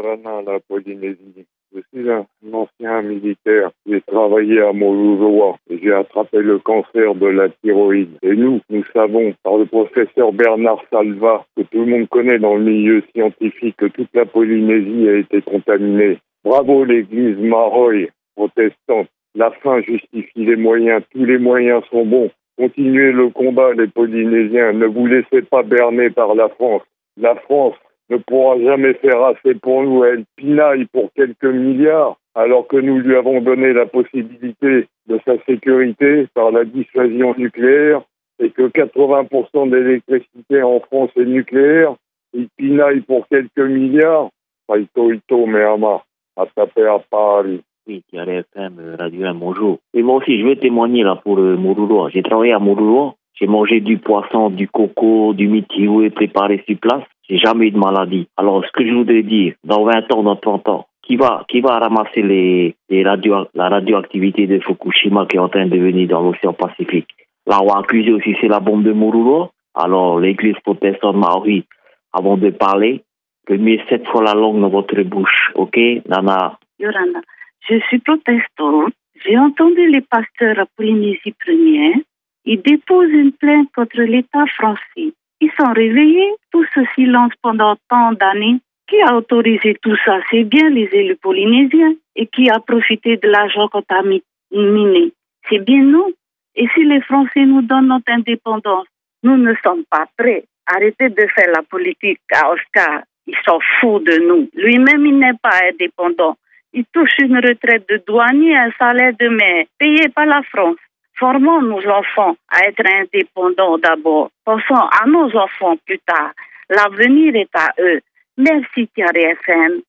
Savannah, la Polynésie. Je suis un ancien militaire. J'ai travaillé à Moruroa et j'ai attrapé le cancer de la thyroïde. Et nous savons par le professeur Bernard Salva, que tout le monde connaît dans le milieu scientifique, que toute la Polynésie a été contaminée. Bravo l'église Maroy, protestante. La fin justifie les moyens. Tous les moyens sont bons. Continuez le combat, les Polynésiens. Ne vous laissez pas berner par la France. La France ne pourra jamais faire assez pour nous. Elle pinaille pour quelques milliards, alors que nous lui avons donné la possibilité de sa sécurité par la dissuasion nucléaire et que 80% de l'électricité en France est nucléaire. Il pinaille pour quelques milliards. Ito, Meama, à taper à Paris. Oui, TRFM, Radio 1, bonjour. Et moi aussi, je veux témoigner là pour Moruroa. J'ai travaillé à Moruroa. J'ai mangé du poisson, du coco, du mitioué préparé sur place. J'ai jamais eu de maladie. Alors, ce que je voudrais dire, dans 20 ans, dans 30 ans, qui va ramasser la radioactivité de Fukushima qui est en train de venir dans l'océan Pacifique? Là, on va accuser aussi, c'est la bombe de Moruroa. Alors, l'église protestante Maori, avant de parler, mettez 7 fois la langue dans votre bouche, ok, Nana? Yorana, je suis protestante. J'ai entendu les pasteurs à Polynésie première. Ils déposent une plainte contre l'État français. Ils sont réveillés, tout ce silence pendant tant d'années. Qui a autorisé tout ça? C'est bien les élus polynésiens. Et qui a profité de l'argent contaminé? C'est bien nous. Et si les Français nous donnent notre indépendance, nous ne sommes pas prêts. Arrêtez de faire la politique à Oscar. Il s'en fout de nous. Lui-même, il n'est pas indépendant. Il touche une retraite de douanier, un salaire de maire, payé par la France. Formons nos enfants à être indépendants d'abord. Pensons à nos enfants plus tard. L'avenir est à eux. Merci, TRFM.